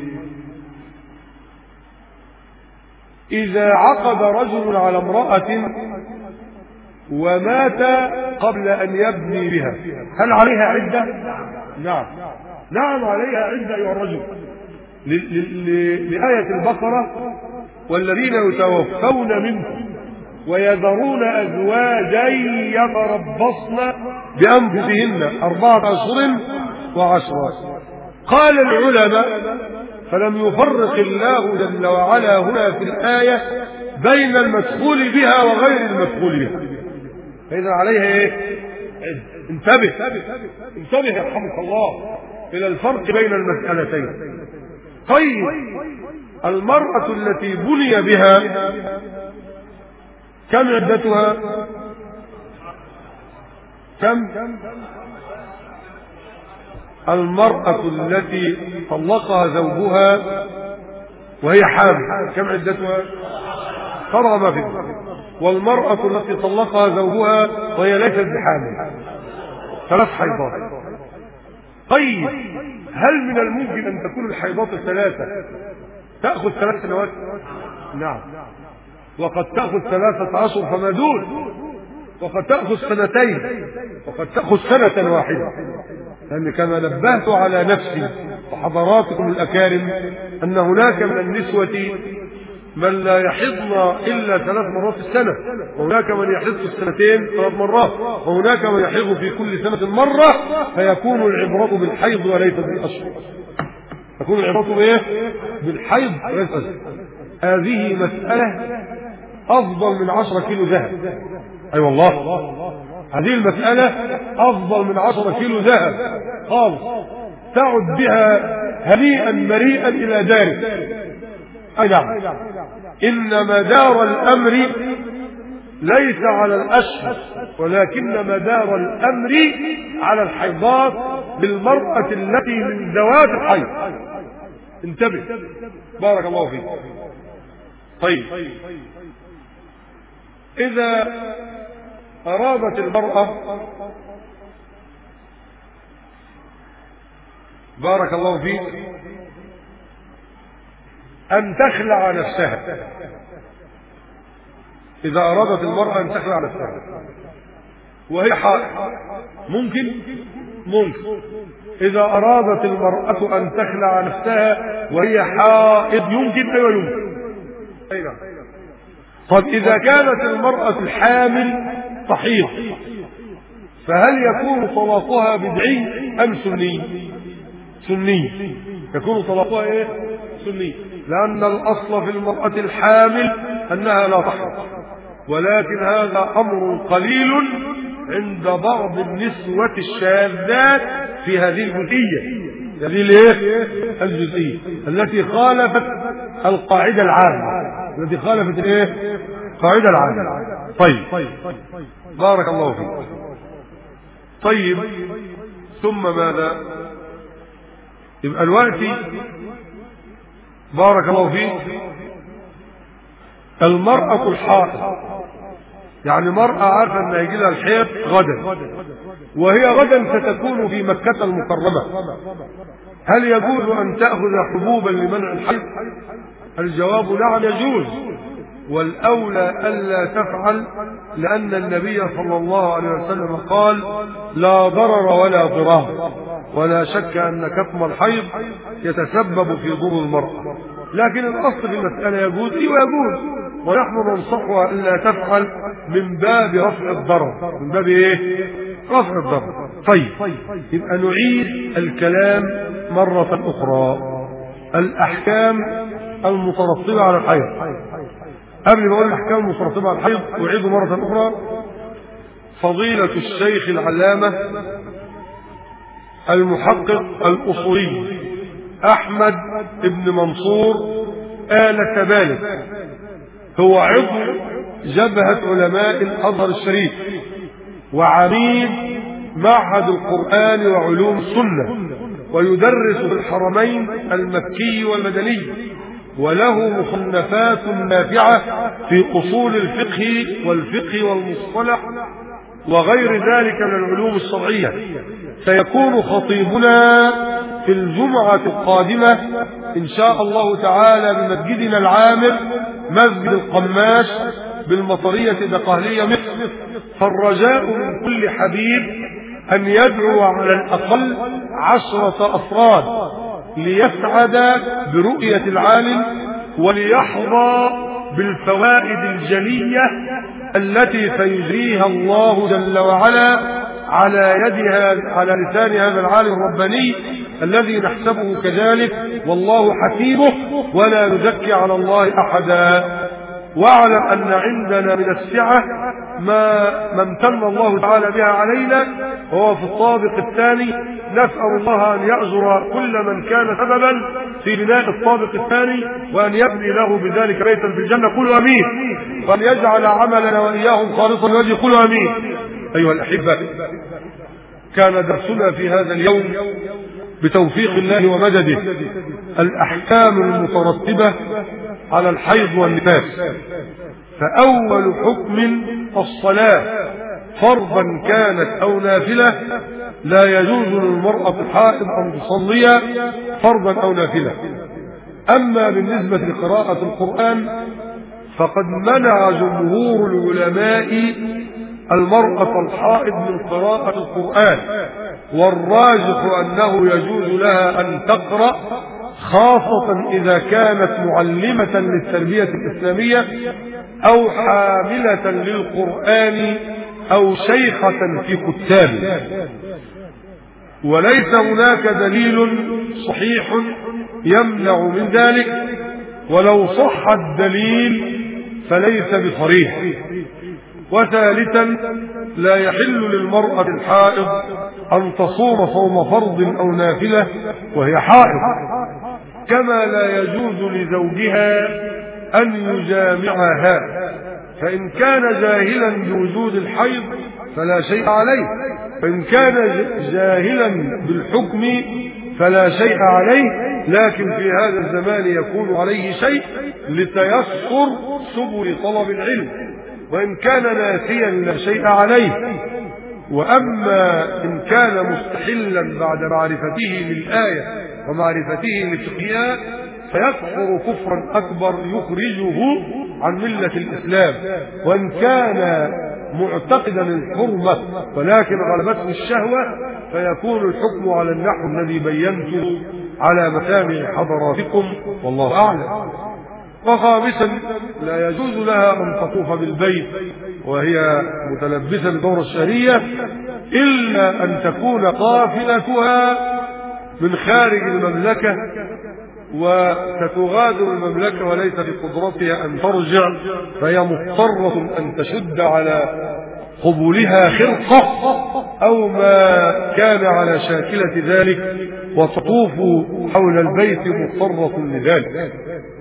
إذا عقد رجل على امرأة ومات قبل أن يبني بها، هل عليها عدة؟ نعم نعم عليها عدة أيها الرجل، لآية البقرة: والذين يتوفون منكم ويذرون أزواجا يتربصن بأنفسهن أربعة أشهر وعشرة. قال العلماء: فلم يفرق الله جل وعلا هنا في الآية بين المدخول بها وغير المدخول بها، فإذا عليها إيه؟ انتبه انتبه يرحمك الله إلى الفرق بين المسألتين. طيب المرأة التي بني بها كم عدتها؟ كم؟ المرأة التي طلقها زوجها وهي حامل كم عدتها؟ قرأ ما فيه. والمرأة التي طلقها زوجها وهي ليست بحامل ثلاث حيضات. طيب هل من الممكن أن تكون الحيضات الثلاثة تأخذ ثلاث سنوات؟ نعم. وقد تأخذ ثلاثة أشهر فما دون، وقد تأخذ سنتين، وقد تأخذ سنة واحدة. لأن كما نبهت على نفسي وحضراتكم الأكارم أن هناك من النسوة من لا يحضن إلا ثلاث مرات في السنة، وهناك من يحض في السنتين ثلاث مرات، وهناك من يحض في كل سنة مرة، فيكون العبرة بالحيض وليس بالأشهر. تكون العبرة بإيه؟ بالحيض وليس بالأشهر. هذه مسألة أفضل من عشرة كيلو ذهب. أي أيوة والله هذه المسألة أفضل من عشرة كيلو ذهب خالص، تعد بها هنيئا مريئا إلى دارك. أي نعم. إن مدار الأمر ليس على الأشهر، ولكن مدار الأمر على الحيضات بالمرأة التي من ذوات الحيض. انتبه بارك الله فيك. طيب إذا أرادت المرأة بارك الله فيك أن تخلع نفسها، إذا أرادت المرأة أن تخلع نفسها وهي حائض ممكن ممكن إذا أرادت المرأة أن تخلع نفسها وهي حائض يمكن أيوة يمكن. أيوة. طب إذا كانت المرأة الحامل تحيض فهل يكون طلاقها بدعي أم سني؟ سني. يكون طلاقها إيه؟ سني، لأن الأصل في المرأة الحامل أنها لا تحيض، ولكن هذا أمر قليل عند بعض النسوة الشاذات في هذه الجزئية، هذه الايه؟ الجزئية التي خالفت القاعدة العامة، التي خالفت الايه؟ القاعدة العامة. طيب بارك الله فيك. طيب ثم ماذا؟ يبقى الوقت بارك الله فيك المرأة الحائض، يعني مرأة عارفة أن هيجي لها الحيض غدا وهي غدا ستكون في مكة المكرمة، هل يجوز أن تأخذ حبوبا لمنع الحيض؟ الجواب نعم يجوز، والأولى ألا تفعل، لأن النبي صلى الله عليه وسلم قال لا ضرر ولا ضرار، ولا شك أن كتم الحيض يتسبب في ضر المرأة، لكن الأصل في المسألة يجوز ويجوز، ونحن ننصحها ألا تفعل من باب رفع الضرر، من باب إيه؟ رفع الضرر. طيب يبقى نعيد الكلام مرة أخرى. الأحكام المترتبة على الحيض، قبل ما أقول الأحكام المترتبة على الحيض أعيد مرة أخرى. فضيلة الشيخ العلامة المحقق الأصولي أحمد بن منصور آل كبالك هو عضو جبهة علماء الأزهر الشريف وعميد معهد القرآن وعلوم السنة، ويدرس في الحرمين المكي والمدني، وله مصنفات نافعة في أصول الفقه والفقه والمصطلح وغير ذلك من العلوم الشرعية. سيكون خطيبنا في الجمعة القادمة إن شاء الله تعالى بمسجدنا العامر مسجد القماش بالمطرية دقهلية مصر، فالرجاء من كل حبيب أن يدعو على الأقل عشرة أفراد ليسعد برؤية العالم وليحظى بالفوائد الجلية التي سيجريها الله جل وعلا على يدها على لسان هذا العالم الرباني الذي نحسبه كذلك، والله حسيبه ولا نزكي على الله أحدا. واعلم أن عندنا من السعة ما ما امتن الله تعالى بها علينا، وهو في الطابق الثاني. نسأل الله أن يأجر كل من كان سببا في بناء الطابق الثاني وأن يبني له بذلك بيتا في الجنة، قولوا أمين. وأن يجعل عملنا وإياهم خالصا لوجهه، قولوا أمين. أيها الأحبة، كان درسنا في هذا اليوم بتوفيق الله ومدده الأحكام المترتبة على الحيض والنفاس. فأول حكم الصلاة فرضا كانت أو نافلة، لا يجوز للمرأة الحائض أن تصلي فرضا أو نافلة. أما بالنسبة لقراءة القرآن فقد منع جمهور العلماء المرأة الحائض من قراءة القرآن، والراجح أنه يجوز لها أن تقرأ، خاصة إذا كانت معلمة للتربية الإسلامية أو حاملة للقرآن أو شيخة في كتابه. وليس هناك دليل صحيح يمنع من ذلك، ولو صح الدليل فليس بصريح. وثالثا، لا يحل للمرأة الحائض أن تصوم صوم فرض أو نافلة وهي حائض، كما لا يجوز لزوجها أن يجامعها، فإن كان جاهلا بوجود الحيض فلا شيء عليه، فإن كان جاهلا بالحكم فلا شيء عليه. لكن في هذا الزمان يكون عليه شيء لتيسر سبل طلب العلم، وإن كان ناسيا لا شيء عليه. وأما إن كان مستحلا بعد معرفته للآية ومعرفته لفقهها فيكفر كفرا أكبر يخرجه عن ملة الإسلام. وإن كان معتقدا الحرمة ولكن غلبته الشهوة فيكون الحكم على النحو الذي بينته على مسامع حضراتكم، والله أعلم. وخامسا، لا يجوز لها أن تطوف بالبيت وهي متلبسة بالدورة الشهرية إلا أن تكون قافلتها من خارج المملكة وستغادر المملكة وليس في قدرتها أن ترجع، فهي مضطرة أن تشد على قبولها خرقة أو ما كان على شاكلة ذلك وتطوف حول البيت مضطرة لذلك.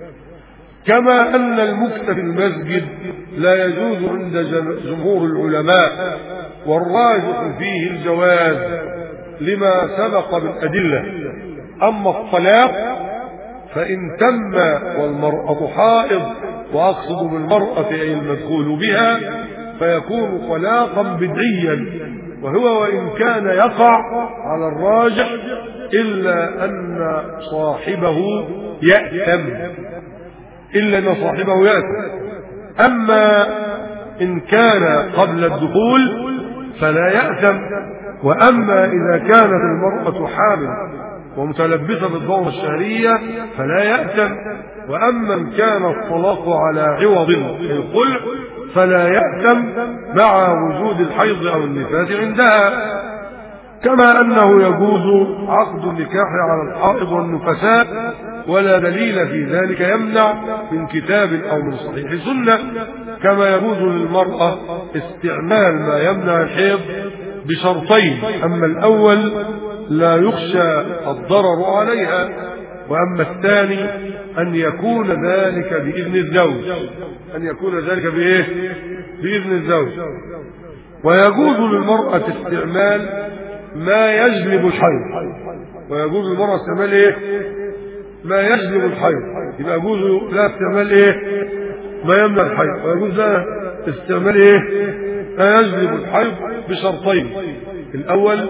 كما أن المكث في المسجد لا يجوز عند جمهور العلماء، والراجح فيه الجواز لما سبق بالأدلة. أما الطلاق فإن تم والمرأة حائض، وأقصد بالمرأة أي المدخول بها، فيكون طلاقا بدعيا، وهو وإن كان يقع على الراجح إلا أن صاحبه يأثم، إلا أن صاحبه يأثم. أما إن كان قبل الدخول فلا يأثم. وأما إذا كانت المرأة حامل ومتلبسة بالدورة الشهرية فلا يأثم. وأما إن كان الطلاق على عوض الخلع فلا يأثم مع وجود الحيض أو النفاس عندها. كما أنه يجوز عقد النكاح على الحائض والنفساء، ولا دليل في ذلك يمنع من كتاب أو من صحيح سنة. كما يجوز للمرأة استعمال ما يمنع الحيض بشرطين: أما الأول لا يخشى الضرر عليها، وأما الثاني أن يكون ذلك بإذن الزوج، أن يكون ذلك بإيه؟ بإذن الزوج. ويجوز للمرأة استعمال ما يجلب الحيض، ويجوز للمرأة استعمال إيه؟ ما يجلب الحيض. يبقى يجوز لا استعمال إيه؟ ما يمنع الحيض، ويجوز لا استعمال إيه؟ ما يجلب الحيض بشرطين: الأول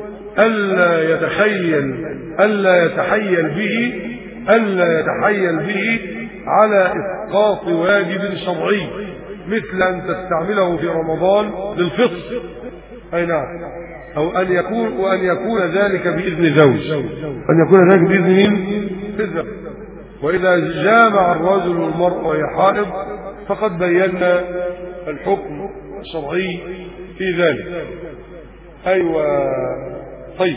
ألا يتخيل ألا يتحيل به ألا يتحيل به على إسقاط واجب شرعي، مثل أن تستعمله في رمضان للفطر، أي نعم، أو أن يكون وأن يكون ذلك بإذن زوج، أن يكون ذلك بإذن مين؟ الزوج. وإذا جامع الرجل والمرأة وهي حائض فقد بينا الحكم الشرعي في ذلك. أيوة، طيب.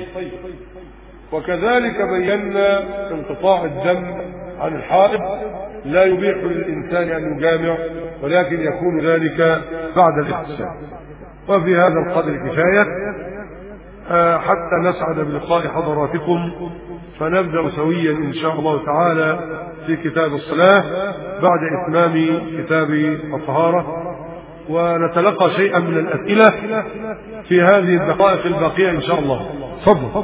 وكذلك بينا انقطاع الدم عن الحائض لا يبيح للإنسان أن يجامع، ولكن يكون ذلك بعد الاغتسال. وفي هذا القدر كفاية، حتى نسعد بلقاء حضراتكم، فنبدأ سويا إن شاء الله تعالى في كتاب الصلاة بعد إتمام كتاب الطهارة، ونتلقى شيئا من الأسئلة في هذه الدقائق الباقية إن شاء الله. تفضل.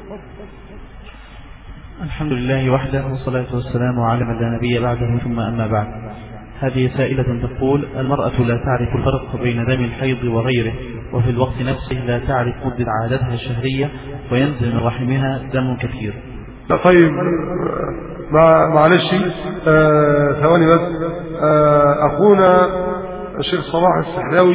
الحمد لله وحده والصلاة والسلام على من لا نبي بعده، ثم أما بعد. هذه سائلة تقول: المرأة لا تعرف الفرق بين دم الحيض وغيره، وفي الوقت نفسه لا تعرف مدة عادتها الشهرية، وينزل من رحمها دم كثير. طيب معلش ثواني بس. آه أخونا الشيخ صلاح السحلاوي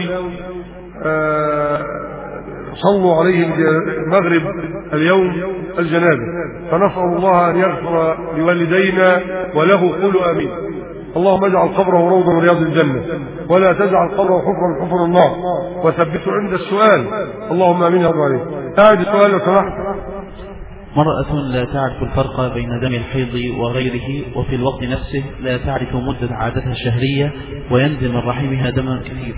آه صلوا عليه المغرب اليوم الجنازة، فنسأل الله أن يغفر لوالدينا وله، قولوا آمين. اللهم اجعل قبره روضا من رياض الجنة، ولا تجعل قبره حفرا من حفر النار، وثبته عند السؤال. اللهم آمين يا رب العالمين. هذا السؤال لو سمحت. مرأة لا تعرف الفرق بين دم الحيض وغيره، وفي الوقت نفسه لا تعرف مدة عادتها الشهرية، وينزل من رحمها دم كثير.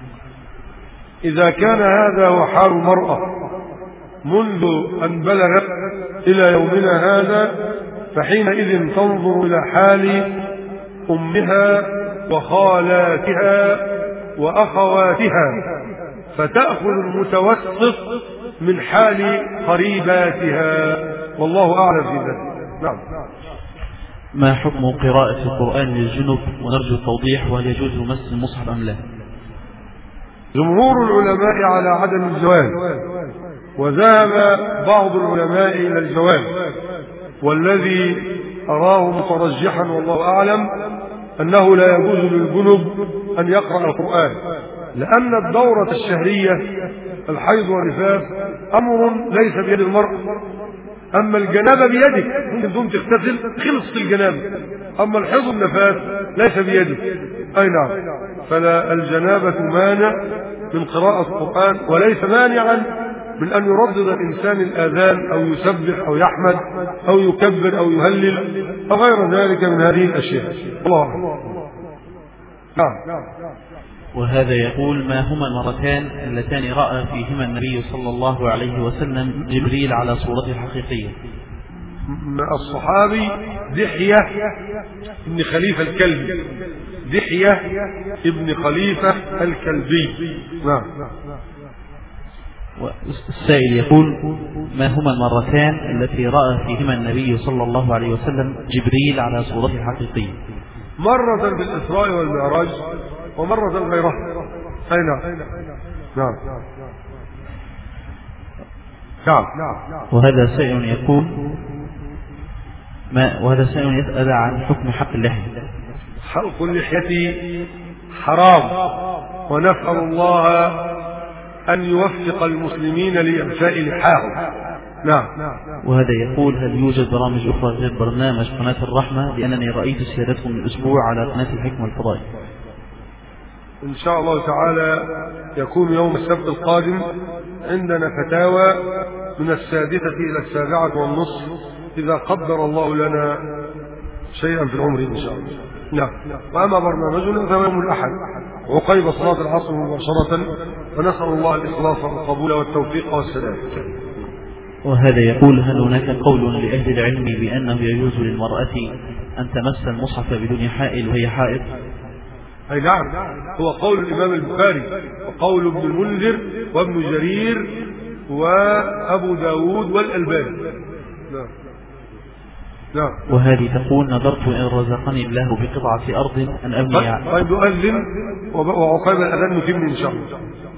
إذا كان هذا هو حال المرأة منذ أن بلغت إلى يومنا هذا، فحينئذ تنظر إلى حال أمها وخالاتها وأخواتها، فتأخذ المتوسط من حال قريباتها، والله أعلم في ذلك. نعم. ما حكم قراءة القرآن للجنب؟ ونرجو التوضيح، وهل يجوز مس المصحف أم لا؟ جمهور العلماء على عدم الجواز، وذهب بعض العلماء إلى الجواز، والذي أراه مترجحا والله أعلم أنه لا يجوز للجنب أن يقرأ القرآن، لأن الدورة الشهرية الحيض والنفاس أمر ليس بيد المرء. أما الجنابة بيدك، ممكن تقوم تغتسل خلصت الجنابة، أما الحيض والنفاس ليس بيدك. أي نعم. فلا الجنابة مانع من قراءة القرآن، وليس مانعا من أن يردد الإنسان الآذان أو يسبح أو يحمد أو يكبر أو يهلل أو غير ذلك من هذه الأشياء. الله نعم. وهذا يقول: ما هما المرتان اللتان رأى فيهما النبي صلى الله عليه وسلم جبريل على صورته الحقيقية؟ الصحابي دحية ابن خليفة الكلبي، دحية ابن خليفة الكلبي. نعم. والسائل يقول: ما هما المرتان التي رأى فيهما النبي صلى الله عليه وسلم جبريل على صورته الحقيقية؟ مرة بالإسراء والمعراج، ومرة غيرها. أي نعم. نعم. نعم. وهذا سائل يقول: ما وهذا سائل يسأل عن حكم حق اللحية. حلق اللحية حرام، ونسأل الله أن يوفق المسلمين لإعفاء لحاهم. نعم. وهذا يقول: هل يوجد برامج أخرى غير برنامج قناة الرحمة؟ لأنني رأيت سيادتكم من أسبوع على قناة الحكمة الفضائية. إن شاء الله تعالى يكون يوم السبت القادم عندنا فتاوى من السادسة إلى السابعة والنصف، إذا قدر الله لنا شيئا في العمر إن شاء الله. نعم. وأما برنامجنا فهو يوم الأحد عقيب صلاة العصر مباشرة، ونسأل الله الإخلاص والقبول والتوفيق والسلام. وهذا يقول: هل هناك قول لأهل العلم بأنه يجوز للمرأة أن تمس المصحف بدون حائل وهي حائض؟ أي نعم، هو قول الإمام البخاري وقول ابن المنذر وابن جرير وأبو داود والألباني. نعم. نعم. وهذه تقول: نظرت إن رزقني الله بقطعة أرض أن أبني. طيب أذن وعقيب الأذان نتم إن شاء الله.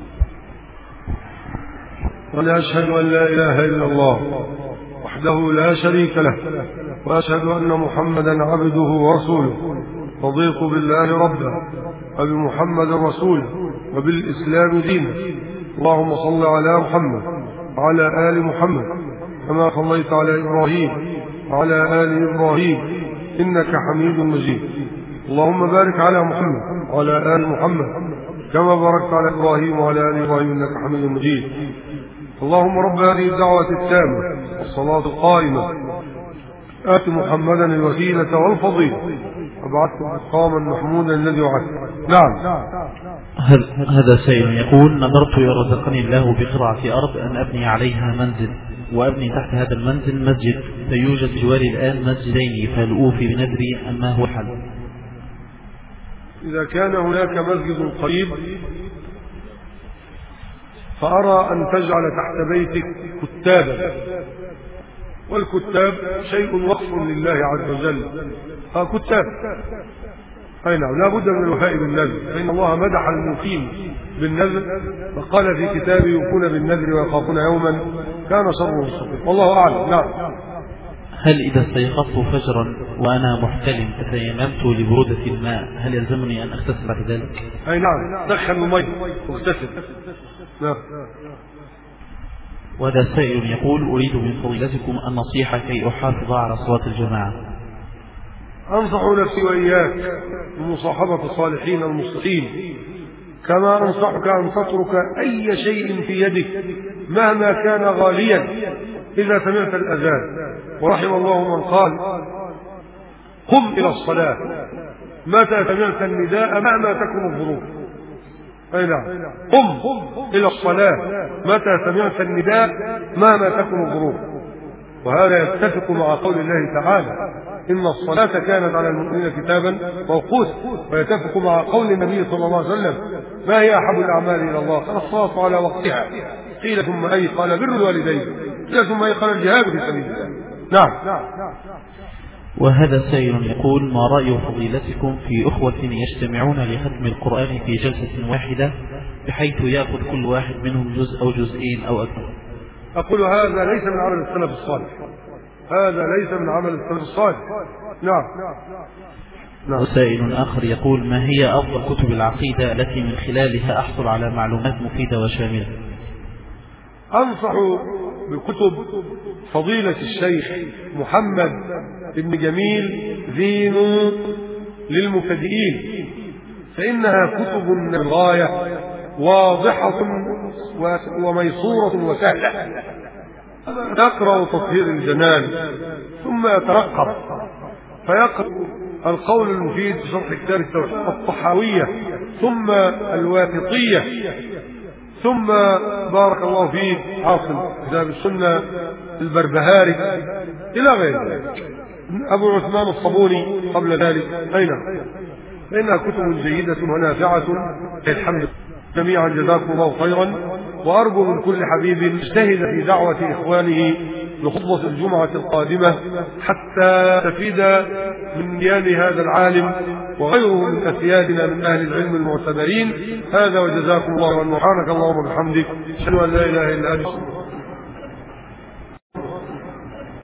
وأنا أشهد أن لا إله إلا الله وحده لا شريك له، وأشهد أن محمدا عبده ورسوله، رضيت بالله ربا وبمحمد رسوله وبالإسلام دينا. اللهم صل على محمد وعلى آل محمد كما صليت على إبراهيم وعلى آل إبراهيم إنك حميد مجيد. اللهم بارك على محمد وعلى آل محمد كما باركت على إبراهيم وعلى آل إبراهيم إنك حميد مجيد. اللهم رب هذه الدعوة التامة والصلاة القائمة آت محمدا الوسيلة والفضيلة وابعثه مقاما محمودا الذي وعدته. نعم. هذا سائل يقول: نظرت يرزقني الله بقطعة أرض أن أبني عليها منزل، وأبني تحت هذا المنزل مسجد، فيوجد جواري الآن مسجدين، فهل أوفي بنذري أم ما هو حل؟ إذا كان هناك مسجد قريب فأرى أن تجعل تحت بيتك كتابا، والكتاب شيء وقف لله عز وجل، فكتاب أي نعم لا بد من الوفاء بالنذر، فإن الله مدح الموفين بالنذر فقال في كتابه: يوفون بالنذر ويخافون يوما كان شره مستطير. والله أعلم. نعم. هل إذا استيقظت فجرا وأنا محتلم فتيممت لبرودة الماء هل يلزمني أن أغتسل بعد ذلك؟ أي نعم، سخن الماء واغتسل. نعم. وهذا سائل يقول: أريد من فضيلتكم النصيحة كي أحافظ على صلاة الجماعة. أنصح نفسي وإياك بمصاحبة الصالحين المصلحين، كما أنصحك أن تترك أي شيء في يدك مهما كان غاليا إذا سمعت الأذان. ورحم الله من قال: قم إلى الصلاة متى سمعت النداء مهما تكن الظروف. أي نعم، قم إلى الصلاة متى سمعت النداء مهما تكن الظروف. وهذا يتفق مع قول الله تعالى: إن الصلاة كانت على المؤمنين كتابا موقوتا، ويتفق مع قول النبي صلى الله عليه وسلم: ما هي أحب الأعمال إلى الله؟ قال: الصلاة على وقتها. قيل: ثم أي؟ قال: بر الوالدين. قيل: ثم أي؟ قال: الجهاد في سبيل الله. نعم. وهذا سائل يقول: ما رأي فضيلتكم في أخوة يجتمعون لختم القرآن في جلسة واحدة بحيث يأخذ كل واحد منهم جزء أو جزئين أو أكثر؟ أقول: هذا ليس من عمل السلف الصالح، هذا ليس من عمل السلف الصالح. نعم. نعم. وسائل آخر يقول: ما هي أفضل كتب العقيدة التي من خلالها أحصل على معلومات مفيدة وشاملة؟ أنصح بكتب فضيلة الشيخ محمد بن جميل زين للمبتدئين، فإنها كتب للغاية واضحة وميسورة وسهلة. يقرأ تطهير الجنان ثم يترقب فيقرأ القول المفيد في شرح كتاب التوحيد الطحاوية، ثم الواثقية، ثم بارك الله فيه حاصل كتاب السنة البربهاري إلى غير ذلك، أبو عثمان الصابوني قبل ذلك. أين فإنها كتب جيدة ونافعة. الحمد جميعا جزاكم الله خيرا، وأرجو من كل حبيب اجتهد في دعوة إخوانه لخطبة الجمعة القادمة حتى تفيد من نيال هذا العالم وغيره من أسيادنا من أهل العلم المعتبرين. هذا وجزاكم الله، وسبحانك اللهم وبحمدك، أشهد أن لا إله إلا أنت.